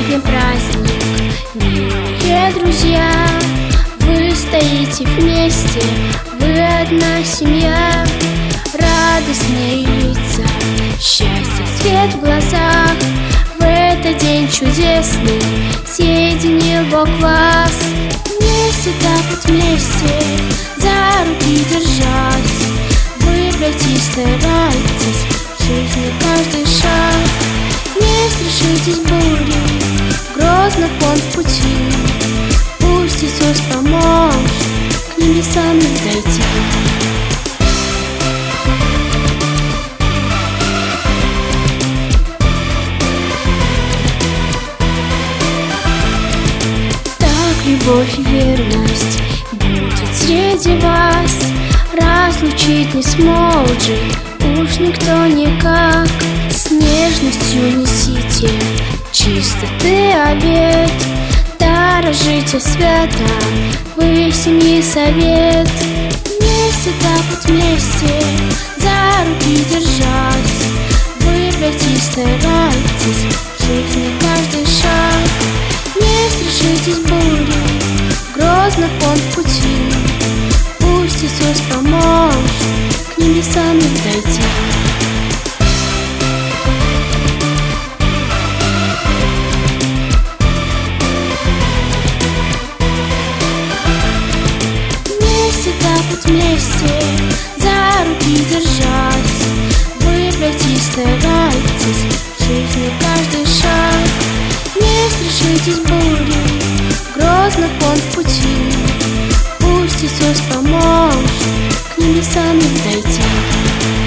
сегодня праздник, милые друзья. Вы стоите вместе, вы одна семья. Радостные лица, счастье, свет в глазах. В этот день чудесный соединил Бог вас. Вместе, так вот вместе, за руки держась. Выбрать и старайтесь в жизни каждый шаг. Не страшитесь бури, грозных он в пути. Пусть Иисус поможет к небесам дойти. Любовь и верность будет среди вас. Разлучить не сможет уж никто никак. С нежностью несите чистоты обет. Дорожите свято, вы семьи совет. Вместе, так вот вместе, за руки держась. Выбрать и старайтесь в жизни каждый шаг. Не страшитесь бури, грозных он в пути. Пусть Иисус поможет к небесам дойти. Вместе, так вот вместе, за руки держась. Выбрать и старайтесь в жизни каждый шаг. Не страшитесь бури, грозных он в пути. Пусть Иисус поможет к небесам дойти.